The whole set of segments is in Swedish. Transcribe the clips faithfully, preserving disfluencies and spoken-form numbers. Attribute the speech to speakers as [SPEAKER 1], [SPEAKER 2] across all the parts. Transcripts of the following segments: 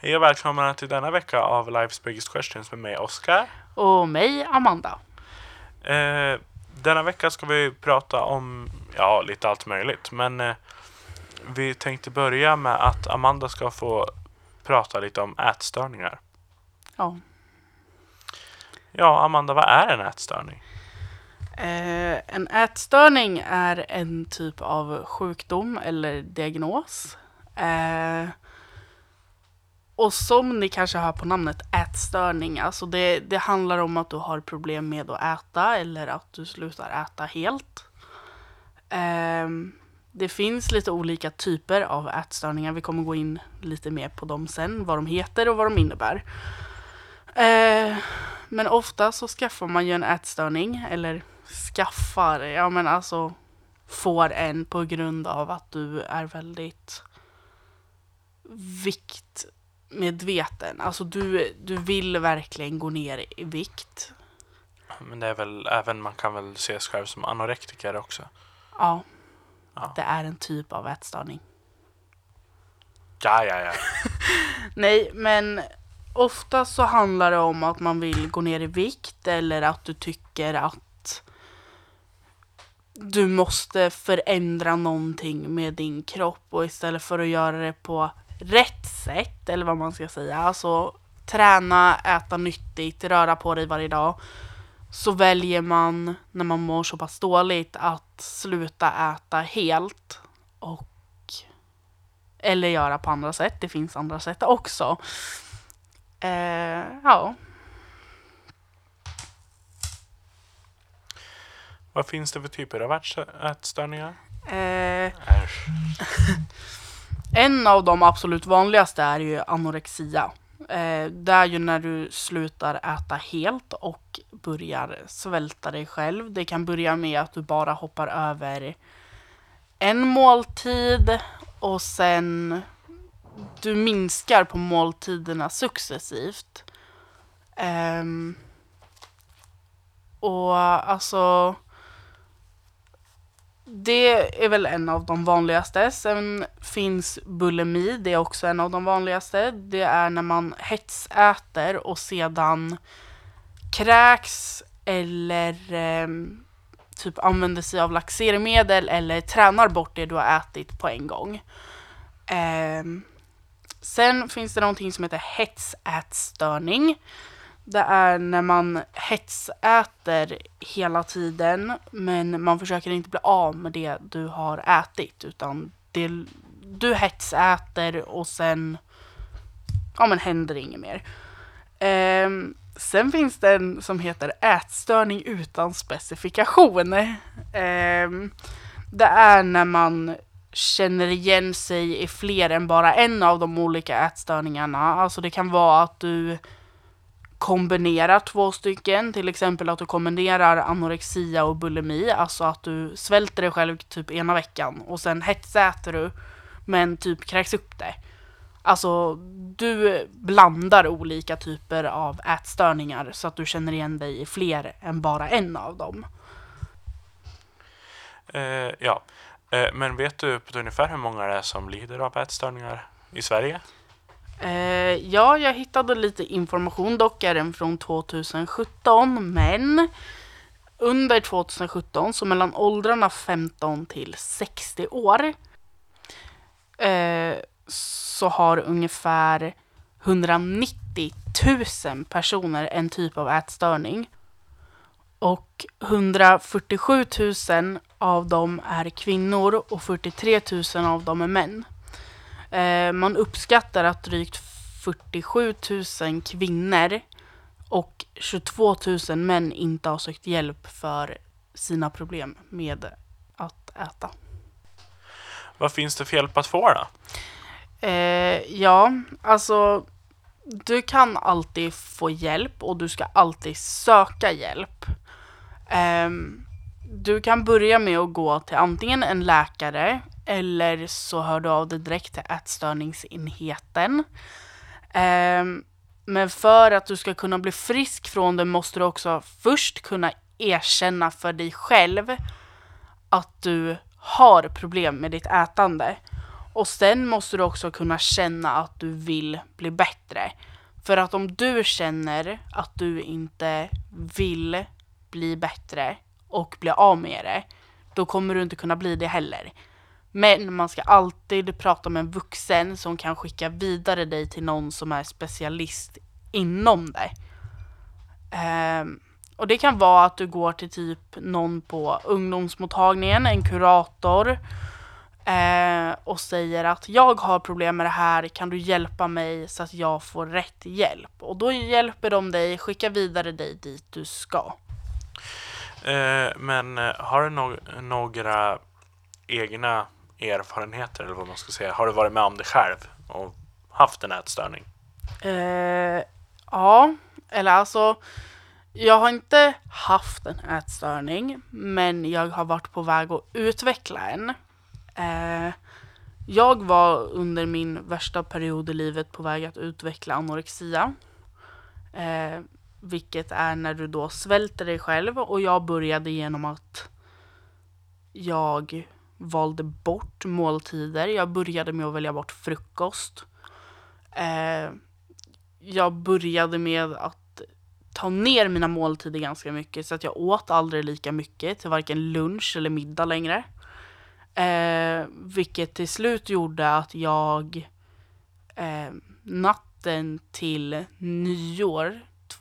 [SPEAKER 1] Hej och välkomna till denna vecka av Life's Biggest Questions med mig, Oskar.
[SPEAKER 2] Och mig, Amanda.
[SPEAKER 1] Eh, denna vecka ska vi prata om, ja, lite allt möjligt. Men eh, vi tänkte börja med att Amanda ska få prata lite om ätstörningar.
[SPEAKER 2] Ja.
[SPEAKER 1] Ja, Amanda, vad är en ätstörning?
[SPEAKER 2] Eh, en ätstörning är en typ av sjukdom eller diagnos. Eh, och som ni kanske hör på namnet ätstörning, alltså det, det handlar om att du har problem med att äta eller att du slutar äta helt. Eh, det finns lite olika typer av ätstörningar. Vi kommer gå in lite mer på dem sen, vad de heter och vad de innebär. Eh, men ofta så skaffar man ju en ätstörning, eller skaffar, ja men alltså får en på grund av att du är väldigt viktmedveten. Alltså du, du vill verkligen gå ner i vikt.
[SPEAKER 1] Men det är väl även, man kan väl se sig själv som anorektiker också.
[SPEAKER 2] Ja,
[SPEAKER 1] Ja.
[SPEAKER 2] det är en typ av ätstörning.
[SPEAKER 1] Ja, ja, ja.
[SPEAKER 2] Nej, men ofta så handlar det om att man vill gå ner i vikt eller att du tycker att du måste förändra någonting med din kropp, och istället för att göra det på rätt sätt, eller vad man ska säga, alltså träna, äta nyttigt, röra på dig varje dag, så väljer man, när man mår så pass dåligt, att sluta äta helt och eller göra på andra sätt. Det finns andra sätt också. Eh, ja.
[SPEAKER 1] Vad finns det för typer av ätstö- ätstörningar?
[SPEAKER 2] Eh,
[SPEAKER 1] Äsch.
[SPEAKER 2] en av de absolut vanligaste är ju anorexia. Eh, det är ju när du slutar äta helt och börjar svälta dig själv. Det kan börja med att du bara hoppar över en måltid och sen du minskar på måltiderna successivt. Um, och alltså det är väl en av de vanligaste. Sen finns bulimi, det är också en av de vanligaste. Det är när man hetsäter och sedan kräks eller um, typ använder sig av laxeringsmedel eller tränar bort det du har ätit på en gång. Um, Sen finns det någonting som heter hetsätstörning. Det är när man hetsäter hela tiden, men man försöker inte bli av med det du har ätit, utan det, du hetsäter och sen ja, men händer inget mer. Ehm, sen finns det en som heter ätstörning utan specifikation. Ehm, det är när man känner igen sig i fler än bara en av de olika ätstörningarna. Alltså det kan vara att du kombinerar två stycken. Till exempel att du kombinerar anorexia och bulimi. Alltså att du svälter dig själv typ ena veckan och sen hetsäter du men typ kräks upp det. Alltså du blandar olika typer av ätstörningar så att du känner igen dig i fler än bara en av dem.
[SPEAKER 1] Eh, ja. Men vet du på ungefär hur många det är som lider av ätstörningar i Sverige?
[SPEAKER 2] Eh, ja, jag hittade lite information, dock är den från tjugohundrasjutton, men under tjugohundrasjutton, så mellan åldrarna femton till sextio år, eh, så har ungefär hundranittio tusen personer en typ av ätstörning. Och hundrafyrtiosju tusen av dem är kvinnor och fyrtiotre tusen av dem är män. Eh, man uppskattar att drygt fyrtiosju tusen kvinnor och tjugotvå tusen män inte har sökt hjälp för sina problem med att äta.
[SPEAKER 1] Vad finns det för hjälp att få då?
[SPEAKER 2] Eh, ja, alltså du kan alltid få hjälp och du ska alltid söka hjälp. Um, du kan börja med att gå till antingen en läkare eller så hör du av dig direkt till ätstörningsenheten. Um, men för att du ska kunna bli frisk från det måste du också först kunna erkänna för dig själv att du har problem med ditt ätande. Och sen måste du också kunna känna att du vill bli bättre. För att om du känner att du inte vill bli bättre och bli av med det, då kommer du inte kunna bli det heller. Men man ska alltid prata med en vuxen som kan skicka vidare dig till någon som är specialist inom det. Ehm, och det kan vara att du går till typ någon på ungdomsmottagningen, en kurator, eh, och säger att jag har problem med det här, kan du hjälpa mig så att jag får rätt hjälp? Och då hjälper de dig, skickar vidare dig dit du ska.
[SPEAKER 1] Eh, men eh, har du no- några egna erfarenheter, eller vad man ska säga? Har du varit med om det själv och haft en ätstörning?
[SPEAKER 2] Eh, ja, eller alltså jag har inte haft en ätstörning, men jag har varit på väg att utveckla en. Eh, jag var under min värsta period i livet på väg att utveckla anorexia. Eh, vilket är när du då svälter dig själv, och jag började genom att jag valde bort måltider. Jag började med att välja bort frukost. Eh, jag började med att ta ner mina måltider ganska mycket, så att jag åt aldrig lika mycket till varken lunch eller middag längre. Eh, vilket till slut gjorde att jag eh, natten till nyår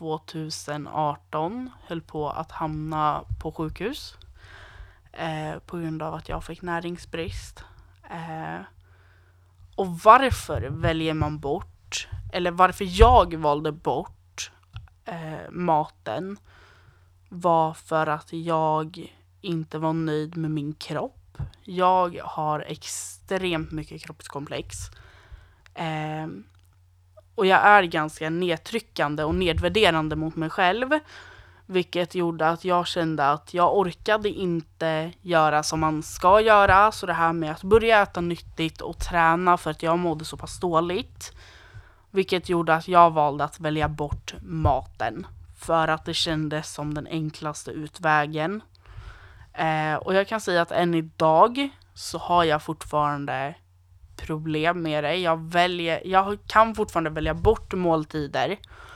[SPEAKER 2] tjugoarton höll på att hamna på sjukhus. Eh, på grund av att jag fick näringsbrist. Eh, och varför väljer man bort, eller varför jag valde bort eh, maten, var för att jag inte var nöjd med min kropp. Jag har extremt mycket kroppskomplex. Eh, och jag är ganska nedtryckande och nedvärderande mot mig själv. Vilket gjorde att jag kände att jag orkade inte göra som man ska göra. Så det här med att börja äta nyttigt och träna, för att jag mådde så pass dåligt. Vilket gjorde att jag valde att välja bort maten. För att det kändes som den enklaste utvägen. Eh, och jag kan säga att än idag så har jag fortfarande problem med det. Jag, väljer, jag kan fortfarande välja bort måltider.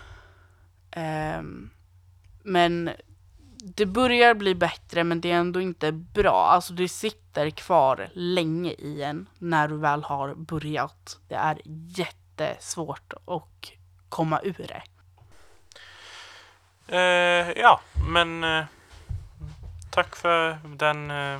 [SPEAKER 2] Eh, men det börjar bli bättre, men det är ändå inte bra. Alltså det sitter kvar länge i en när du väl har börjat. Det är jättesvårt att komma ur det.
[SPEAKER 1] Eh, ja, men eh, tack för den eh,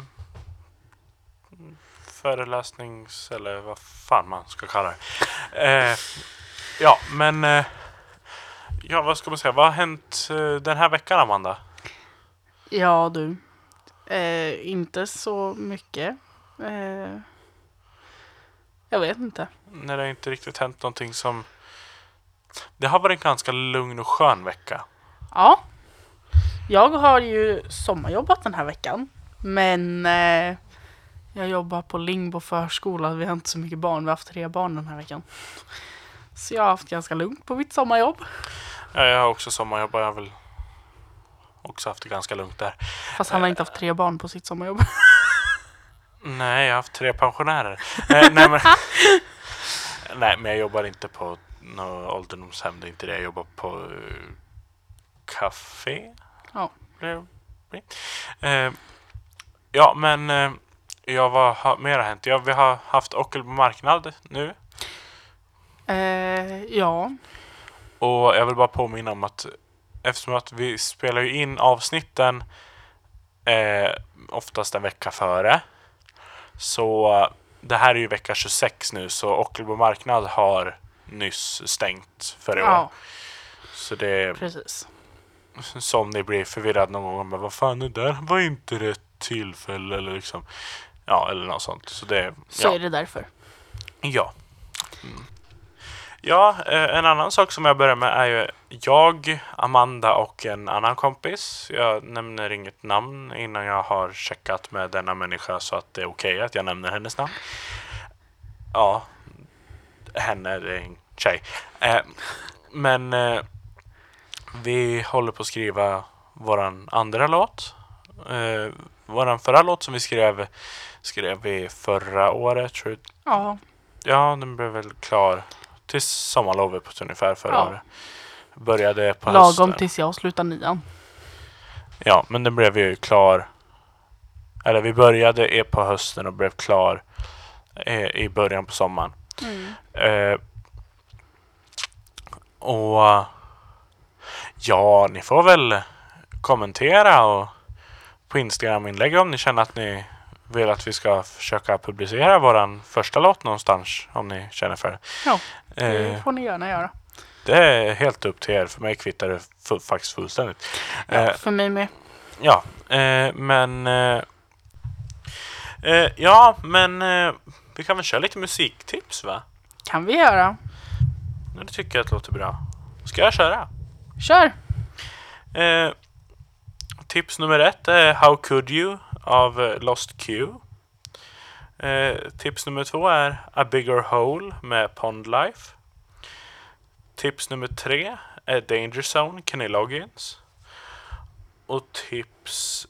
[SPEAKER 1] föreläsnings... eller vad fan man ska kalla det. Eh, ja, men... Eh, ja, vad ska man säga? Vad har hänt eh, den här veckan, Amanda?
[SPEAKER 2] Ja, du. Eh, inte så mycket. Eh, jag vet inte.
[SPEAKER 1] När det inte riktigt hänt någonting som... Det har varit en ganska lugn och skön vecka.
[SPEAKER 2] Ja. Jag har ju sommarjobbat den här veckan. Men eh, jag jobbar på Lingbo förskola. Vi har inte så mycket barn. Vi har haft tre barn den här veckan. Så jag har haft ganska lugnt på mitt sommarjobb.
[SPEAKER 1] Ja, jag har också sommarjobbat. Jag har väl också haft det ganska lugnt där.
[SPEAKER 2] Fast han har inte haft tre barn på sitt sommarjobb.
[SPEAKER 1] Nej, jag har haft tre pensionärer. eh, nej, men, nej, men jag jobbar inte på något ålderdomshem. Det är inte det. Jag jobbar på uh, café.
[SPEAKER 2] Ja.
[SPEAKER 1] Eh, ja, men eh, jag vad har mer hänt? Ja, vi har haft Ockelbo marknad nu.
[SPEAKER 2] Eh, ja.
[SPEAKER 1] Och jag vill bara påminna om att eftersom att vi spelar ju in avsnitten eh, oftast en vecka före. Så det här är ju vecka tjugosex nu, så Ockelbo marknad har nyss stängt för i år.
[SPEAKER 2] Ja.
[SPEAKER 1] Så det
[SPEAKER 2] Precis.
[SPEAKER 1] som ni blir förvirrad någon gång, men vad fan, det där var inte rätt tillfälle eller liksom, ja, eller något sånt. Så det,
[SPEAKER 2] Så
[SPEAKER 1] ja.
[SPEAKER 2] är det därför.
[SPEAKER 1] Ja. Mm. Ja, eh, en annan sak som jag börjar med är ju jag, Amanda och en annan kompis. Jag nämner inget namn innan jag har checkat med denna människa så att det är okej att jag nämner hennes namn. Ja, henne är en tjej. Eh, men eh, vi håller på att skriva våran andra låt. Eh, våran förra låt som vi skrev skrev vi förra året, tror jag.
[SPEAKER 2] Ja,
[SPEAKER 1] ja, den blev väl klar till sommarlovet på ungefär förra
[SPEAKER 2] Ja.
[SPEAKER 1] året. Började på
[SPEAKER 2] Lagom
[SPEAKER 1] hösten.
[SPEAKER 2] tills jag slutar nian.
[SPEAKER 1] Ja, men den blev ju klar. Eller vi började på hösten och blev klar eh, i början på sommaren.
[SPEAKER 2] Mm.
[SPEAKER 1] Eh, och ja, ni får väl kommentera och på Instagram-inlägg om ni känner att ni vill att vi ska försöka publicera våran första låt någonstans, om ni känner för det.
[SPEAKER 2] Ja, det
[SPEAKER 1] Eh,
[SPEAKER 2] får ni gärna göra.
[SPEAKER 1] det är helt upp till er. För mig kvittar det fu- faktiskt fullständigt.
[SPEAKER 2] Ja,
[SPEAKER 1] Eh,
[SPEAKER 2] för mig med.
[SPEAKER 1] ja, eh, men eh, eh, ja, men eh, vi kan väl köra lite musiktips, va?
[SPEAKER 2] Kan vi göra.
[SPEAKER 1] Ja, det tycker jag att låter bra. Ska jag köra?
[SPEAKER 2] Kör!
[SPEAKER 1] Eh, tips nummer ett är How Could You av eh, Lost Q. Eh, tips nummer två är A Bigger Hole med Pond Life. Tips nummer tre är Danger Zone, Kenny Loggins. Och tips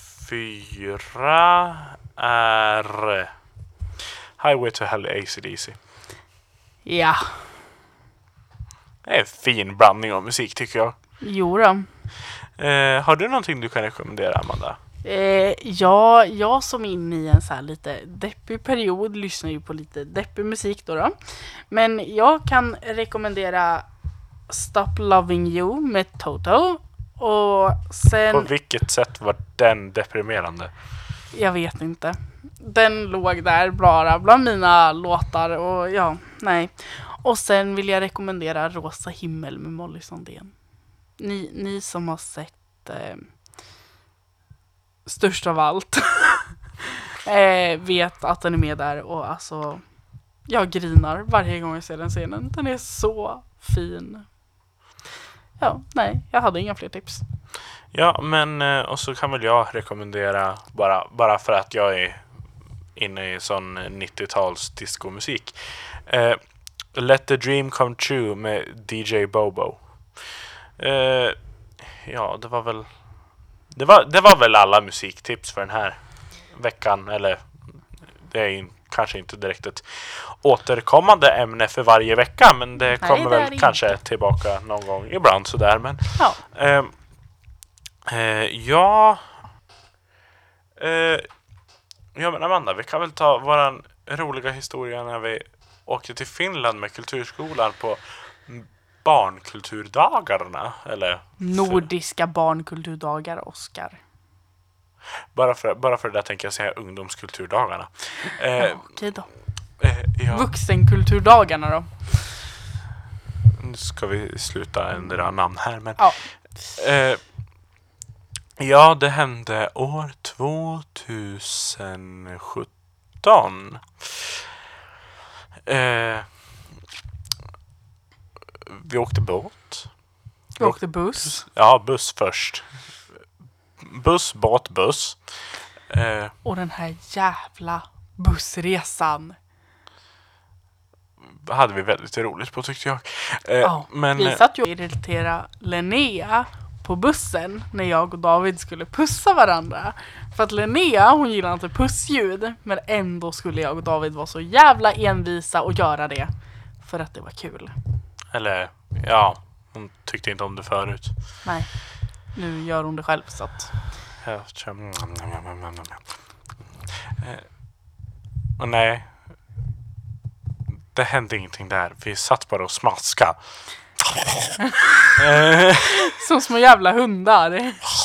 [SPEAKER 1] fyra är Highway to Hell, A C D C.
[SPEAKER 2] Ja,
[SPEAKER 1] Det är en fin blandning av musik, tycker jag.
[SPEAKER 2] jo då.
[SPEAKER 1] Eh, har du någonting du kan rekommendera, Amanda?
[SPEAKER 2] Eh, ja, jag som är inne i en så här lite deppig period lyssnar ju på lite deppig musik då, då. Men jag kan rekommendera Stop Loving You med Toto. Och sen...
[SPEAKER 1] På vilket sätt var den deprimerande?
[SPEAKER 2] Jag vet inte. Den låg där bara bland mina låtar och ja, nej. Och sen vill jag rekommendera Rosa himmel med Molly Sandén. Ni, ni som har sett eh, Störst av allt eh, vet att den är med där och alltså jag grinar varje gång jag ser den scenen. Den är så fin. Ja, nej, jag hade inga fler tips.
[SPEAKER 1] Ja, men eh, och så kan väl jag rekommendera, bara, bara för att jag är inne i sån nittio-tals discomusik. Eh, Let the Dream Come True med D J Bobo. Eh, ja, det var väl det var, det var väl alla musiktips för den här veckan. Eller det är ju kanske inte direkt ett återkommande ämne för varje vecka, men det
[SPEAKER 2] Nej,
[SPEAKER 1] kommer
[SPEAKER 2] det är
[SPEAKER 1] väl
[SPEAKER 2] det
[SPEAKER 1] kanske tillbaka någon gång ibland sådär. Men
[SPEAKER 2] Ja,
[SPEAKER 1] eh, eh, ja eh, ja men Amanda, vi kan väl ta våran roliga historia när vi åkte till Finland med kulturskolan på barnkulturdagarna, eller
[SPEAKER 2] Nordiska barnkulturdagar, Oscar.
[SPEAKER 1] bara för, bara för det där tänker jag säga ungdomskulturdagarna. Eh,
[SPEAKER 2] Ja, okej då.
[SPEAKER 1] eh, ja,
[SPEAKER 2] Vuxenkulturdagarna då.
[SPEAKER 1] nu ska vi sluta ändra namn här, men
[SPEAKER 2] Ja.
[SPEAKER 1] eh, ja, det hände år tjugosjutton. Eh, vi åkte båt.
[SPEAKER 2] Vi åkte buss.
[SPEAKER 1] Ja, buss först. Buss, båt, buss. Eh,
[SPEAKER 2] Och den här jävla bussresan.
[SPEAKER 1] hade vi väldigt roligt på, tyckte jag. Eh,
[SPEAKER 2] Ja,
[SPEAKER 1] men
[SPEAKER 2] vi satt ju och irriterade Linnea på bussen när jag och David skulle pussa varandra. För att Linnea, hon gillar inte pussljud, men ändå skulle jag och David vara så jävla envisa och göra det. För att det var kul.
[SPEAKER 1] eller ja, hon tyckte inte om det förut.
[SPEAKER 2] Nej, nu gör hon det själv så att...
[SPEAKER 1] Jag känner- Eh, och nej, det hände ingenting där. Vi satt bara och smaska. eh,
[SPEAKER 2] Som små jävla hundar.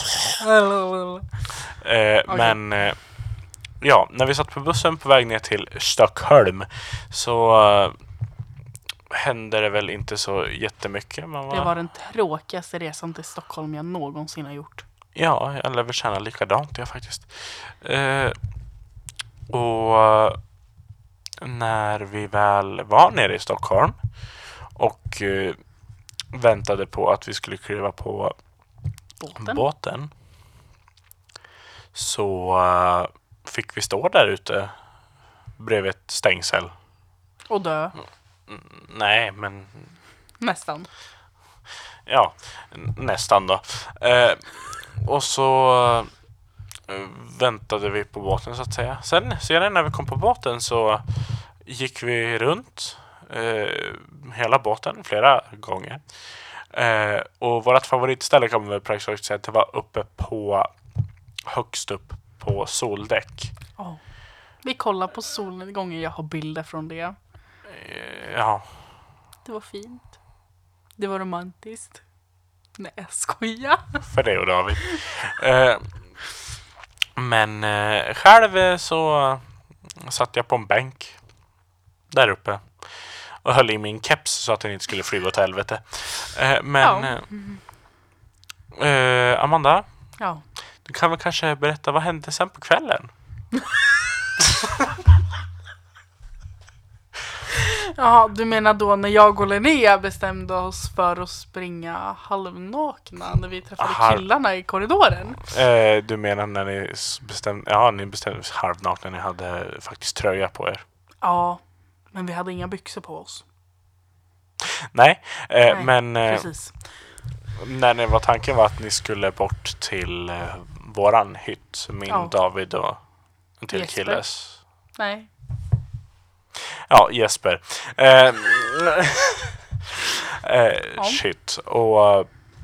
[SPEAKER 1] eh, Men eh, ja, när vi satt på bussen på väg ner till Stockholm så eh, hände det väl inte så jättemycket. Man var,
[SPEAKER 2] Det var den tråkigaste resan till Stockholm jag någonsin har gjort.
[SPEAKER 1] Ja, jag lär väl känna likadant jag faktiskt. Eh, och eh, när vi väl var nere i Stockholm och eh, väntade på att vi skulle kliva på
[SPEAKER 2] Båten.
[SPEAKER 1] båten, så eh, fick vi stå där ute bredvid ett stängsel.
[SPEAKER 2] Och dö.
[SPEAKER 1] Mm, nej, men
[SPEAKER 2] Nästan.
[SPEAKER 1] ja, n- nästan då. Eh, och så eh, väntade vi på båten så att säga. Sen, senare när vi kom på båten så gick vi runt eh, hela båten flera gånger. Eh, och vårt favoritställe kan man väl praktiskt säga att det var uppe på högst upp på soldäck.
[SPEAKER 2] Oh. Vi kollar på solnedgången. Jag har bilder från det.
[SPEAKER 1] Eh, ja.
[SPEAKER 2] Det var fint. Det var romantiskt. Nej, jag skojar.
[SPEAKER 1] För det och David. Eh, men eh, själv så satt jag på en bänk där uppe och höll i min keps så att den inte skulle flyga åt helvete. Eh, men
[SPEAKER 2] Ja.
[SPEAKER 1] eh, eh, Amanda,
[SPEAKER 2] Ja.
[SPEAKER 1] du kan väl kanske berätta vad hände sen på kvällen?
[SPEAKER 2] Ja, du menar då när jag och Linnea bestämde oss för att springa halvnakna när vi träffade
[SPEAKER 1] Aha.
[SPEAKER 2] killarna i korridoren?
[SPEAKER 1] Eh, du menar när ni bestämde, ja, ni bestämde halvnakna, ni hade faktiskt tröja på er.
[SPEAKER 2] Ja, men vi hade inga byxor på oss.
[SPEAKER 1] Nej, eh,
[SPEAKER 2] Nej,
[SPEAKER 1] men eh,
[SPEAKER 2] Precis.
[SPEAKER 1] när det var tanken var att ni skulle bort till eh, våran hytt, min,
[SPEAKER 2] Ja.
[SPEAKER 1] David och en till
[SPEAKER 2] Jesper.
[SPEAKER 1] killes.
[SPEAKER 2] Nej.
[SPEAKER 1] Ja, Jesper. Eh, eh,
[SPEAKER 2] Ja.
[SPEAKER 1] Shit. Och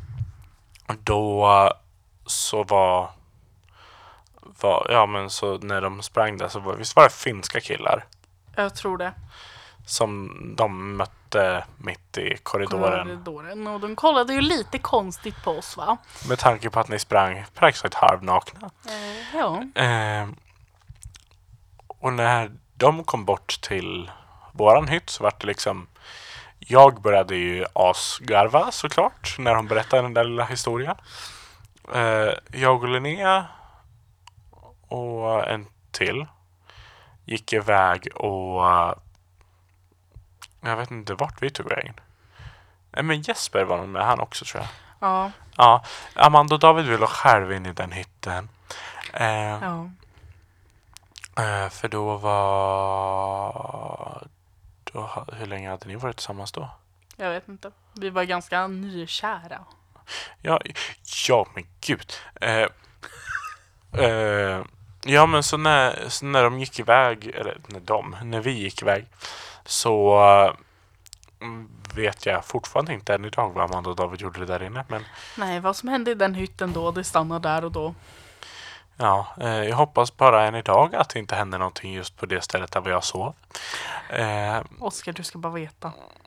[SPEAKER 1] då så var, var ja men så när de sprang där så var, visst var det finska killar
[SPEAKER 2] Jag tror det.
[SPEAKER 1] som de mötte mitt i korridoren.
[SPEAKER 2] Korridoren. Och de kollade ju lite konstigt på oss, va?
[SPEAKER 1] Med tanke på att ni sprang praktiskt halvnakna.
[SPEAKER 2] Eh, ja.
[SPEAKER 1] Eh, och när de kom bort till våran hytt så var det liksom, jag började ju asgarva såklart när de berättade den där lilla historien. Eh, jag och Linnea och en till gick iväg och uh, jag vet inte vart vi tog vägen. Nej, men Jesper var nog med han också, tror jag.
[SPEAKER 2] Ja.
[SPEAKER 1] Ja, Amanda och David ville själv in i den hytten. Eh,
[SPEAKER 2] Ja.
[SPEAKER 1] eh, för då var... Då, hur länge hade ni varit tillsammans då?
[SPEAKER 2] Jag vet inte. Vi var ganska nykära.
[SPEAKER 1] Ja, ja men gud. Eh, eh, ja, men så när, så när de gick iväg, eller när de, när vi gick iväg, så mm, vet jag fortfarande inte än idag vad Amanda och David gjorde det där inne. Men
[SPEAKER 2] Nej, vad som hände i den hytten då, det stannar där och då.
[SPEAKER 1] ja, eh, jag hoppas bara än idag att det inte hände någonting just på det stället där jag sov. Eh,
[SPEAKER 2] Oskar, du ska bara veta.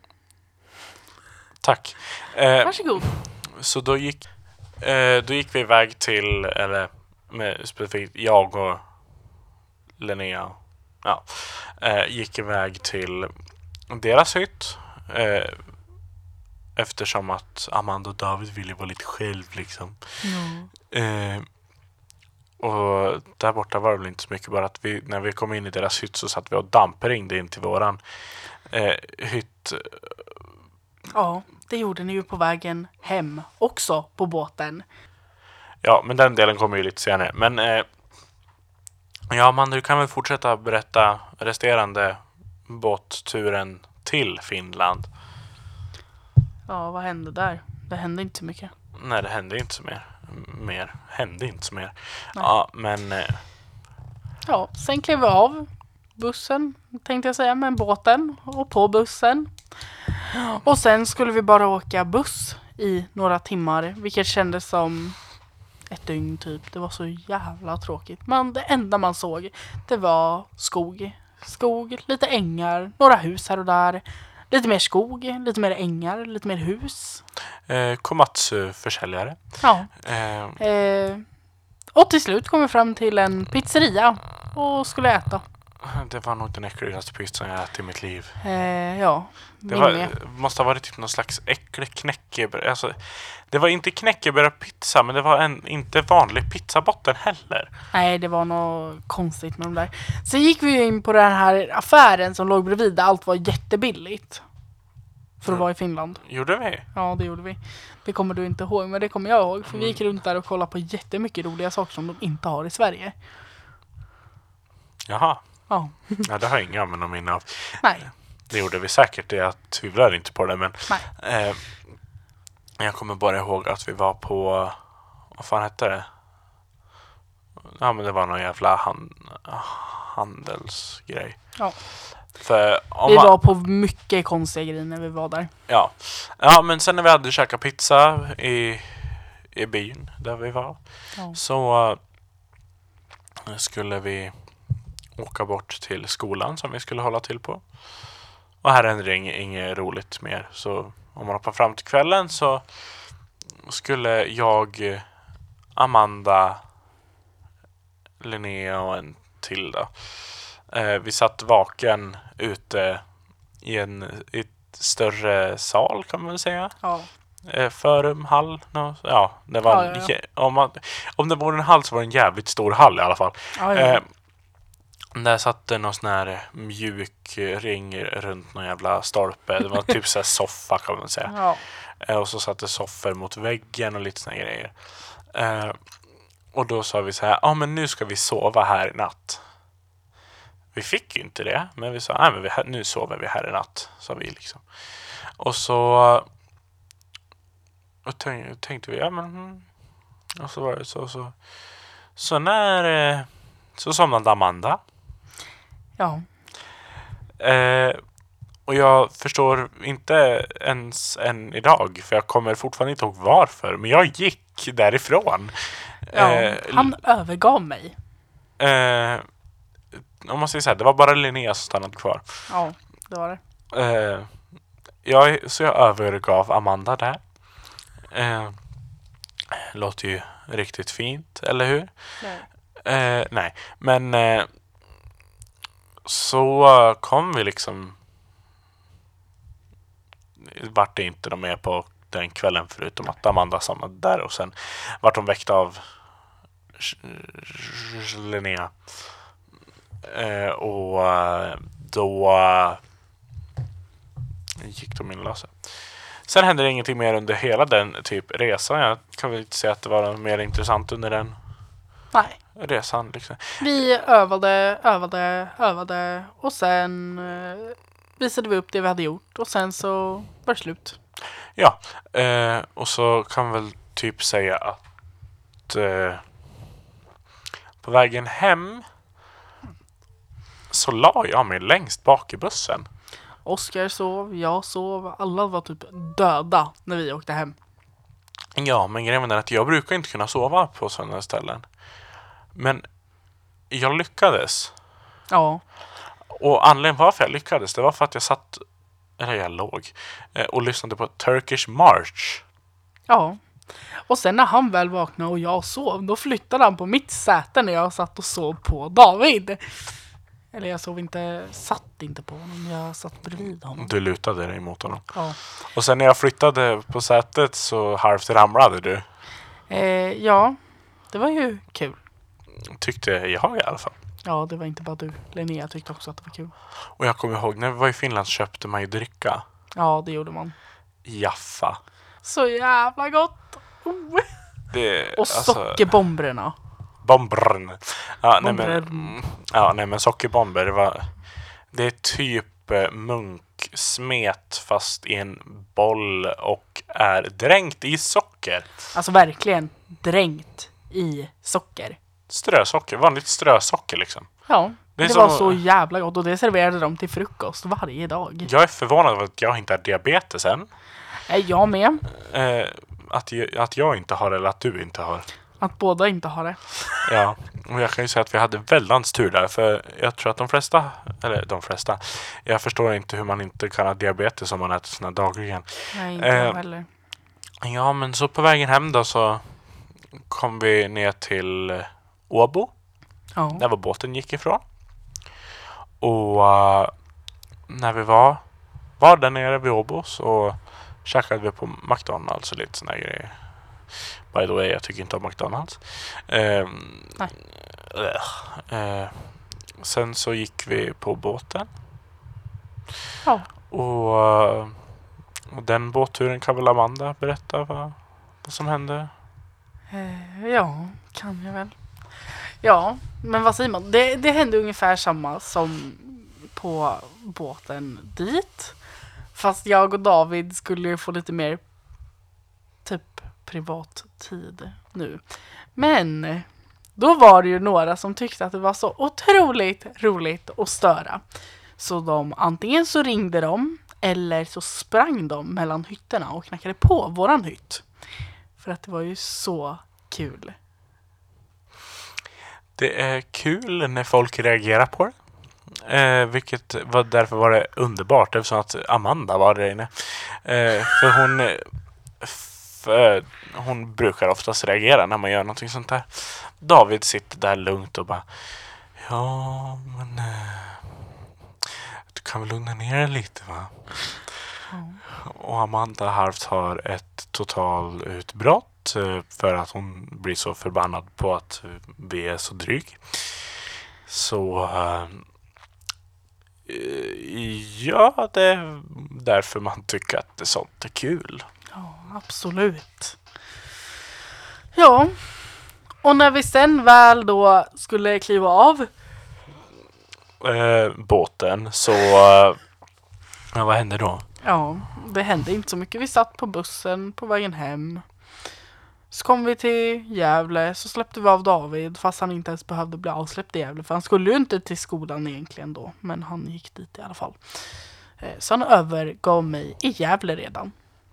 [SPEAKER 1] tack. Eh,
[SPEAKER 2] Varsågod.
[SPEAKER 1] Så då gick, eh, då gick vi iväg till, eller med specifikt jag och Linnea, ja, eh, gick iväg till deras hytt. Eh, eftersom att Amanda och David ville vara lite själv liksom.
[SPEAKER 2] Mm.
[SPEAKER 1] Eh, och där borta var det väl inte så mycket, bara att vi, när vi kom in i deras hytt så satt vi och dampringde in till våran eh, hytt.
[SPEAKER 2] Ja, det gjorde ni ju på vägen hem också på båten.
[SPEAKER 1] Ja, men den delen kommer ju lite senare. Men eh, ja, man, du kan väl fortsätta berätta resterande båtturen till Finland.
[SPEAKER 2] Ja, vad hände där? Det hände inte så mycket.
[SPEAKER 1] Nej, det hände inte så mer. Mer hände inte så mer.
[SPEAKER 2] Nej.
[SPEAKER 1] Ja, men eh,
[SPEAKER 2] Ja, sen klev vi av bussen, tänkte jag säga, med båten och på bussen. Och sen skulle vi bara åka buss i några timmar, vilket kändes som ett dygn typ. Det var så jävla tråkigt. Men det enda man såg, det var skog. Skog, lite ängar, några hus här och där. Lite mer skog, lite mer ängar, lite mer hus.
[SPEAKER 1] eh, Komatsu-försäljare.
[SPEAKER 2] Ja.
[SPEAKER 1] Eh,
[SPEAKER 2] Eh, och till slut kom vi fram till en pizzeria och skulle äta.
[SPEAKER 1] det var nog den äckligaste pizzan jag ätit i mitt liv.
[SPEAKER 2] Eh, ja,
[SPEAKER 1] Det
[SPEAKER 2] min
[SPEAKER 1] var,
[SPEAKER 2] med.
[SPEAKER 1] måste ha varit typ någon slags äcklig knäckebröd. Alltså, det var inte knäckebrödpizza, men det var en inte vanlig pizzabotten heller.
[SPEAKER 2] Nej, det var något konstigt med de där. Sen gick vi ju in på den här affären som låg bredvid där allt var jättebilligt. För att vara i Finland.
[SPEAKER 1] Gjorde vi?
[SPEAKER 2] Ja, det gjorde vi. Det kommer du inte ihåg, men det kommer jag ihåg. För vi gick runt där och kollade på jättemycket roliga saker som de inte har i Sverige.
[SPEAKER 1] Jaha.
[SPEAKER 2] Ja,
[SPEAKER 1] Ja, det har jag inga men minne av.
[SPEAKER 2] nej.
[SPEAKER 1] Det gjorde vi säkert, jag tvivlar inte på det, men
[SPEAKER 2] Nej.
[SPEAKER 1] eh, jag kommer bara ihåg att vi var på, vad fan hette det? Ja, men det var någon jävla han, handelsgrej.
[SPEAKER 2] Ja.
[SPEAKER 1] För om
[SPEAKER 2] Vi
[SPEAKER 1] man,
[SPEAKER 2] var på mycket konstiga grejer när vi var där.
[SPEAKER 1] ja. ja, men sen när vi hade käkat pizza i, i byn där vi var
[SPEAKER 2] Ja.
[SPEAKER 1] så uh, skulle vi åka bort till skolan som vi skulle hålla till på. Och här händer inget, inget roligt mer. Så om man hoppar fram till kvällen så skulle jag, Amanda, Linnea och en till då. Eh, vi satt vaken ute i en i ett större sal kan man väl säga.
[SPEAKER 2] Ja.
[SPEAKER 1] Eh, förum, hall. No, ja, det var
[SPEAKER 2] Ja, ja, ja.
[SPEAKER 1] jä- om, man, om det var en hall så var det en jävligt stor hall i alla fall.
[SPEAKER 2] Ja, ja.
[SPEAKER 1] Eh, där satt det någon sån här mjuk ring runt någon jävla stolpe. Det var typ så här soffa kan man säga.
[SPEAKER 2] ja.
[SPEAKER 1] Eh, och så satt det soffor mot väggen och lite såna grejer. Eh, och då sa vi så här, ja ah, men nu ska vi sova här i natt. Vi fick ju inte det, men vi sa, nej men vi, nu sover vi här i natt, sa vi liksom. Och så och tänk, tänkte vi, ja men mm. och så var det så så så när eh, så somnade Amanda.
[SPEAKER 2] Ja.
[SPEAKER 1] Eh, och jag förstår inte ens än idag, för jag kommer fortfarande inte ihåg varför, men jag gick därifrån.
[SPEAKER 2] ja.
[SPEAKER 1] Eh,
[SPEAKER 2] Han övergav mig.
[SPEAKER 1] eh, om man säger så här, det var bara Linnea som stannade kvar.
[SPEAKER 2] Ja, det var det.
[SPEAKER 1] Eh, jag, så jag övergav Amanda där. Eh, låter ju riktigt fint, eller hur?
[SPEAKER 2] Nej.
[SPEAKER 1] Eh, nej, men eh, så kom vi liksom vart det inte de med på den kvällen förutom att Amanda somnade där och sen vart de väckta av Linnea. Eh, och då gick de in och lösa. Sen hände det ingenting mer under hela den typ resan. Jag kan väl inte säga att det var något mer intressant under den
[SPEAKER 2] Nej.
[SPEAKER 1] resan liksom.
[SPEAKER 2] Vi övade, övade, övade och sen eh, visade vi upp det vi hade gjort och sen så var det slut.
[SPEAKER 1] Ja, eh, och så kan väl typ säga att eh, på vägen hem så la jag mig längst bak i bussen.
[SPEAKER 2] Oskar sov, jag sov, alla var typ döda när vi åkte hem.
[SPEAKER 1] Ja, men grejen är att jag brukar inte kunna sova på sådana ställen. Men jag lyckades.
[SPEAKER 2] Ja,
[SPEAKER 1] Och anledningen varför jag lyckades, det var för att jag satt, eller jag låg, eh, och lyssnade på Turkish March.
[SPEAKER 2] ja. Och sen när han väl vaknade och jag sov, då flyttade han på mitt säte när jag satt och sov på David. Eller jag sov inte, satt inte på honom, jag satt bredvid honom.
[SPEAKER 1] Du lutade dig mot honom.
[SPEAKER 2] Ja.
[SPEAKER 1] Och sen när jag flyttade på sätet så halvt ramlade du.
[SPEAKER 2] Eh, ja, det var ju kul.
[SPEAKER 1] Tyckte jag i alla fall.
[SPEAKER 2] Ja, det var inte bara du. Linnea tyckte också att det var kul.
[SPEAKER 1] Och jag kommer ihåg, när vi var i Finland köpte man ju dricka.
[SPEAKER 2] Ja, det gjorde man.
[SPEAKER 1] Jaffa.
[SPEAKER 2] Så jävla gott! Oh.
[SPEAKER 1] Det,
[SPEAKER 2] Och sockerbomberna.
[SPEAKER 1] Bombrn. Ja, nej men,
[SPEAKER 2] Bomber.
[SPEAKER 1] mm, ja, nej men sockerbomber var, det är typ eh, munksmet fast i en boll och är dränkt i socker.
[SPEAKER 2] Alltså verkligen dränkt i socker.
[SPEAKER 1] Strösocker, vanligt strösocker liksom.
[SPEAKER 2] Ja,
[SPEAKER 1] Det är
[SPEAKER 2] det,
[SPEAKER 1] som-
[SPEAKER 2] var så jävla gott och det serverade de till frukost varje dag.
[SPEAKER 1] Jag är förvånad över att jag inte har diabetes än.
[SPEAKER 2] Är jag med?
[SPEAKER 1] Eh, att, jag, att jag inte har eller att du inte har.
[SPEAKER 2] Att båda inte har det.
[SPEAKER 1] Ja, och jag kan ju säga att vi hade väldans tur där, för jag tror att de flesta, eller de flesta, jag förstår inte hur man inte kan ha diabetes om man äter såna dagligen.
[SPEAKER 2] Nej, inte
[SPEAKER 1] Eh,
[SPEAKER 2] jag heller.
[SPEAKER 1] Ja, men så på vägen hem då så kom vi ner till eh, Åbo,
[SPEAKER 2] Ja.
[SPEAKER 1] där var båten gick ifrån. Och uh, när vi var, var där nere vid Åbo så käkade vi på McDonalds och lite såna här grejer. By the way, jag tycker inte om McDonalds. Eh,
[SPEAKER 2] Nej.
[SPEAKER 1] Eh, sen så gick vi på båten.
[SPEAKER 2] Ja.
[SPEAKER 1] Och, eh, och den båtturen kan väl Amanda berätta vad, vad som hände?
[SPEAKER 2] Eh, ja, kan jag väl. Ja, men vad säger man? Det, det hände ungefär samma som på båten dit. Fast jag och David skulle få lite mer typ privat tid nu. Men då var det ju några som tyckte att det var så otroligt roligt att störa. Så de, antingen så ringde de eller så sprang de mellan hytterna och knackade på våran hytt. För att det var ju så kul.
[SPEAKER 1] Det är kul när folk reagerar på det. Eh, vilket var, därför var det underbart eftersom att Amanda var där inne. Eh, för hon för hon brukar oftast reagera när man gör någonting sånt där. David sitter där lugnt och bara ja, men eh, du kan väl lugna ner dig lite, va? Mm. Och Amanda halvt har ett total utbrott eh, för att hon blir så förbannad på att vi är så dryg. Så eh, ja, det är därför man tycker att det sånt är kul.
[SPEAKER 2] Ja, absolut. Ja, och när vi sen väl då skulle kliva av
[SPEAKER 1] eh, båten så eh, ja, vad hände då?
[SPEAKER 2] Ja, det hände inte så mycket. Vi satt på bussen på vägen hem. Så kom vi till Gävle, så släppte vi av David fast han inte ens behövde bli avsläppt i Gävle. För han skulle ju inte till skolan egentligen då, men han gick dit i alla fall. Så han övergav mig i Gävle redan.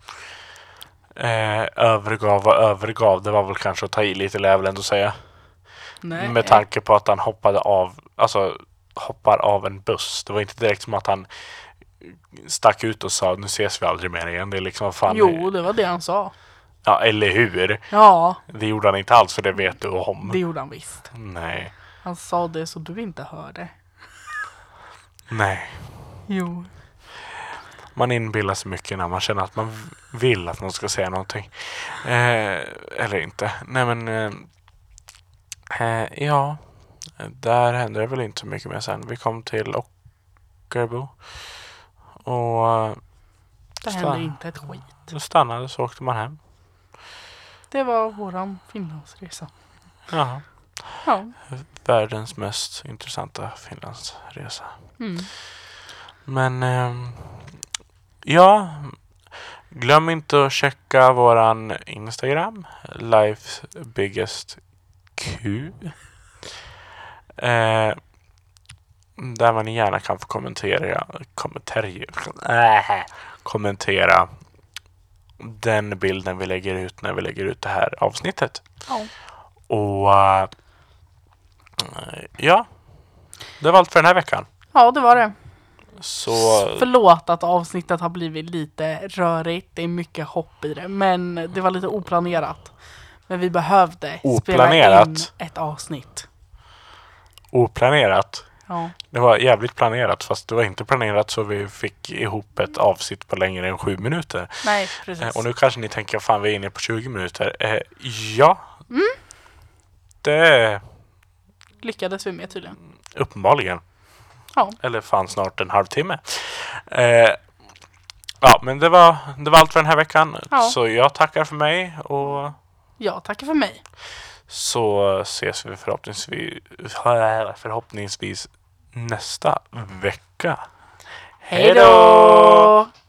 [SPEAKER 1] Eh, övergav och övergav, det var väl kanske att ta i lite, lär väl ändå säga.
[SPEAKER 2] Nej.
[SPEAKER 1] Med tanke på att han hoppade av, alltså hoppar av en buss. Det var inte direkt som att han stack ut och sa nu ses vi aldrig mer igen. Det är liksom fan.
[SPEAKER 2] Jo, det var det han sa.
[SPEAKER 1] Ja, eller hur?
[SPEAKER 2] Ja.
[SPEAKER 1] Det gjorde han inte alls, för det vet du om.
[SPEAKER 2] Det gjorde han visst.
[SPEAKER 1] Nej.
[SPEAKER 2] Han sa det så du inte hörde.
[SPEAKER 1] Nej.
[SPEAKER 2] Jo.
[SPEAKER 1] Man inbillar sig mycket när man känner att man vill att någon ska säga någonting. Eh, eller inte. Nej men eh, eh, ja, där hände det väl inte så mycket mer sen. Vi kom till Ockerbo och
[SPEAKER 2] det hände inte ett skit.
[SPEAKER 1] Då stannade, så åkte man hem.
[SPEAKER 2] Det var våran Finlandsresa.
[SPEAKER 1] Ja.
[SPEAKER 2] Ja.
[SPEAKER 1] Världens mest intressanta Finlandsresa.
[SPEAKER 2] Mm.
[SPEAKER 1] Men eh, ja, glöm inte att checka våran Instagram, Life's Biggest Q. Eh, där man gärna kan få kommentera kommentera, äh, kommentera den bilden vi lägger ut när vi lägger ut det här avsnittet.
[SPEAKER 2] Ja.
[SPEAKER 1] Och uh, ja, det var allt för den här veckan.
[SPEAKER 2] Ja, det var det.
[SPEAKER 1] Så
[SPEAKER 2] förlåt att avsnittet har blivit lite rörigt. Det är mycket hopp i det, men det var lite oplanerat. Men vi behövde
[SPEAKER 1] oplanerat.
[SPEAKER 2] spela in ett avsnitt.
[SPEAKER 1] Oplanerat?
[SPEAKER 2] Ja.
[SPEAKER 1] Det var jävligt planerat, fast det var inte planerat så vi fick ihop ett avsnitt på längre än sju minuter.
[SPEAKER 2] Nej, precis.
[SPEAKER 1] Eh, och nu kanske ni tänker, fan vi är inne på tjugo minuter. Eh, ja.
[SPEAKER 2] Mm.
[SPEAKER 1] Det
[SPEAKER 2] lyckades vi med tydligen.
[SPEAKER 1] Uppenbarligen.
[SPEAKER 2] Ja.
[SPEAKER 1] Eller fan snart en halvtimme. Eh, ja, men det var, det var allt för den här veckan.
[SPEAKER 2] Ja.
[SPEAKER 1] Så jag tackar för mig och
[SPEAKER 2] jag tackar för mig.
[SPEAKER 1] Så ses vi förhoppningsvis, förhoppningsvis nästa vecka.
[SPEAKER 2] Hej då!